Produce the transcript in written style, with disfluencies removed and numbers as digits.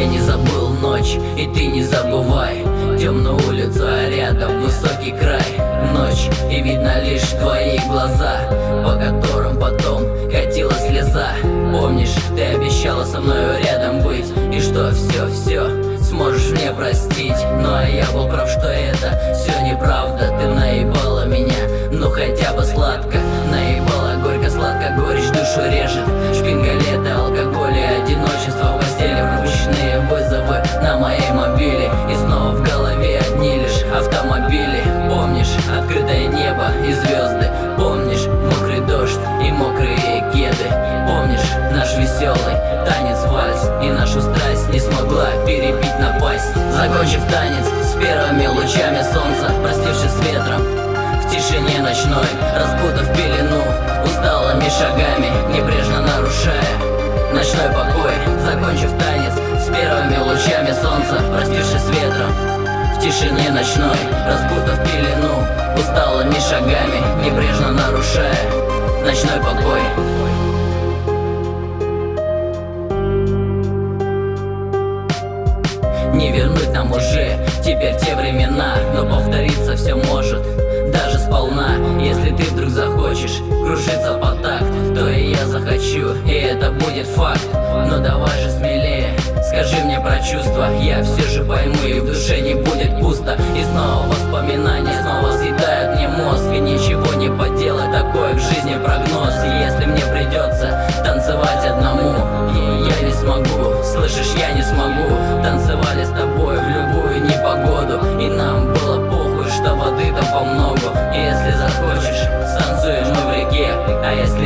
Я не забыл ночь, и ты не забывай. Темную улицу, а рядом высокий край. Ночь, и видно лишь твои глаза, по которым потом катила слеза. Помнишь, ты обещала со мною рядом быть, и что все сможешь мне простить. Ну а я был прав, что это все неправда. Ты наебала меня, ну хотя бы сладко. Наебала горько-сладко, горечь душу режет. Шпинга лета, алкоголь и одиночество в постели. Пропущенные вызовы на моей мобиле, и снова в голове одни лишь автомобили. Помнишь открытое небо и звезды? Помнишь мокрый дождь и мокрые кеды? Помнишь наш веселый танец, вальс, и нашу страсть не смогла перебить напасть? Закончив танец с первыми лучами солнца, простившись с ветром в тишине ночной, распутав пелену усталыми шагами, небрежно нарушая ночной покой. Закончив танец с первыми лучами солнца, простившись с ветром в тишине ночной, распутав пелену усталыми шагами, небрежно нарушая ночной покой. Не вернуть нам уже теперь те времена, но повториться все может, даже сполна. Если ты вдруг захочешь кружиться по такт, то и я захочу, и это будет факт. Но давай же смелее, скажи мне про чувства, я все же пойму, и в душе не будет пусто. И снова воспоминания снова съедают мне мозг, и ничего не поделать, такой в жизни прогноз. И если мне придется танцевать одному, я не смогу, слышишь, я не смогу. Танцевали с тобой в любую непогоду, и нам было похуй, что воды там помногу. И если захочешь, станцуем мы в реке, а если